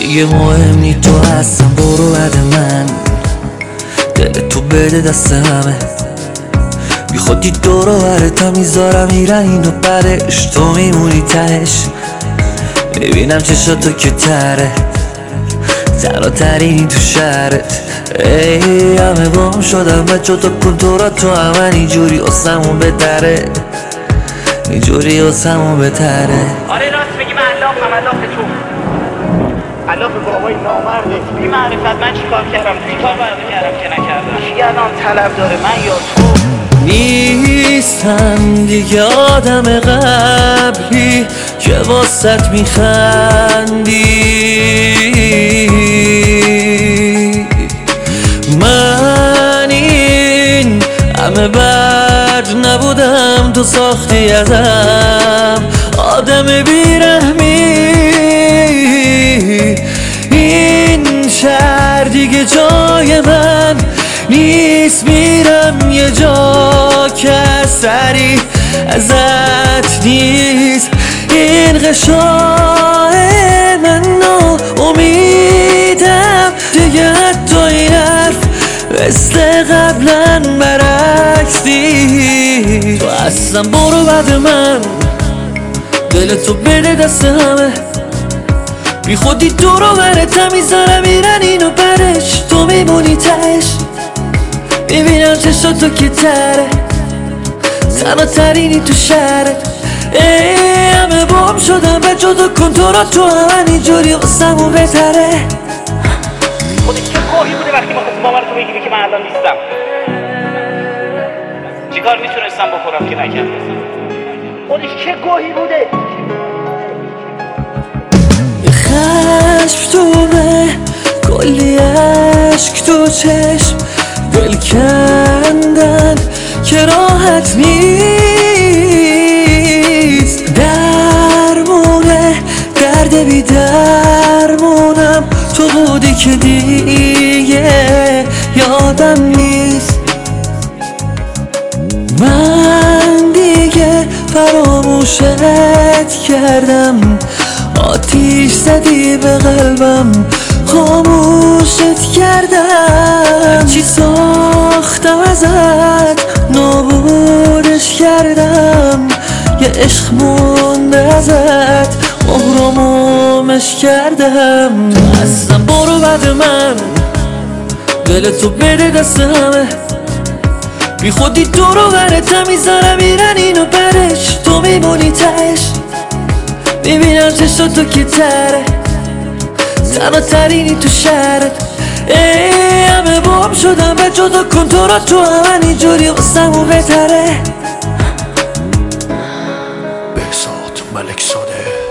دیگه مهم نی تو هستم، برو بعد من، دل تو بده دست همه، بی خودی دور و برتا میذارم میرن اینو برش، تو میمونی تهش، میبینم چشاتو که تره، تنها ترینی تو شهرت. ای همه بام شدم بچه تو کنتورا تو همه اینجوری اسمون بتره، اینجوری اسمون بتره. آره راست میگی، من الاف تو الاف بابای نامرده. بی معرفت من چیکار کردم؟ چیکار باید کردم که نکردم؟ کی الان طلب داره، من یا تو؟ نیستم دیگه آدم قبلی که واسط میخندی، من این همه بد نبودم، تو ساختی ازم آدم بیرحمی. این شهر دیگه جای من نیست، میرم یه جا که سری ازت نیست. این غشای من امیدم دیگه، حتی این حرف مثل قبلا برعکس نیست. تو اصلا برو بعد من، دل تو بده دست همه، بی خودی دور و برت میذارم میرن اینو برش، تو میمونی تهش، میبینم چشاتو که تره، تنها ترینی تو شهرت. ای همه بام شدم بچه تو کنتورا تو همه اینجوری واسمون بتره. خودی چه گاهی بوده وقتی ما خواستم باور تو بگیری که من الان نیستم؟ چیکار میتونستم بخورم که نکردم؟ خودی چه گاهی بوده؟ خشم تومه، کلی عشق تو چشم، دل کندن که راحت نیست، درمونه درد بی درمونم، تو بودی که دیگه یادم نیست. من دیگه فراموشت کردم، آتیش زدی به قلبم، خاموشت کردم، چی ساختم ازت نابودش کردم، یه عشق مونده ازت مهرمومش کردم. اصلا برو بعد من، دل تو بده دست همه، بی خودی دور و برت میذارم میرن اینو برش، تو میمونی تهش، میبینم چشاتو که تره، تنها ترینی تو شهرت. ای همه بام شدم بچه تو کنتورا تو همه اینجوری واسمون بتره. بهزاد ملک زاده.